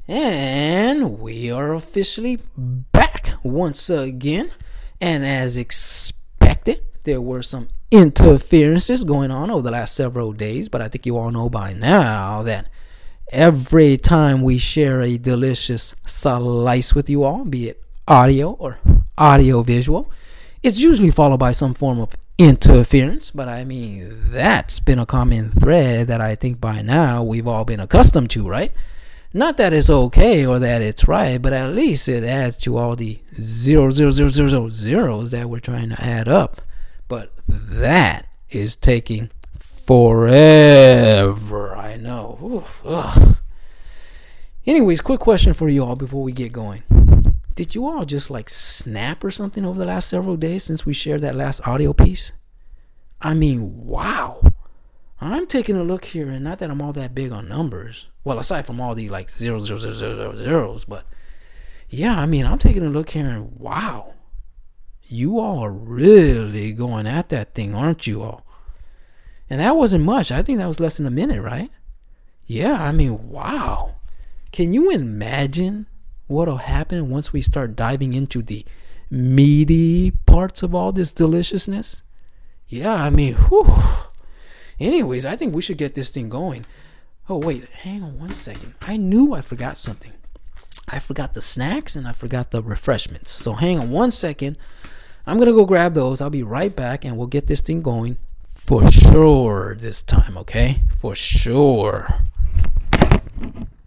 And we are officially back once again. And as expected, there were some interferences going on over the last several days. But I think you all know by now that every time we share a delicious slice with you all, be it audio or audio visual, it's usually followed by some form of interference. But I mean, that's been a common thread that I think by now we've all been accustomed to, right? Not that it's okay or that it's right, but at least it adds to all the zeros that we're trying to add up. But that is taking forever. I know. Oof, ugh. Anyways, quick question for you all before we get going. Did you all just like snap or something over the last several days since we shared that last audio piece? I mean, wow. I'm taking a look here, and not that I'm all that big on numbers. Well, aside from all the like zeros, but yeah, I mean, I'm taking a look here, and wow, you all are really going at that thing, aren't you all? And that wasn't much. I think that was less than a minute, right? Yeah, I mean, wow. Can you imagine what'll happen once we start diving into the meaty parts of all this deliciousness? Yeah, I mean, whew. Anyways, I think we should get this thing going. Oh, wait, hang on one second. I knew I forgot something. I forgot the snacks and I forgot the refreshments. So hang on one second. I'm going to go grab those. I'll be right back and we'll get this thing going for sure this time, okay? For sure.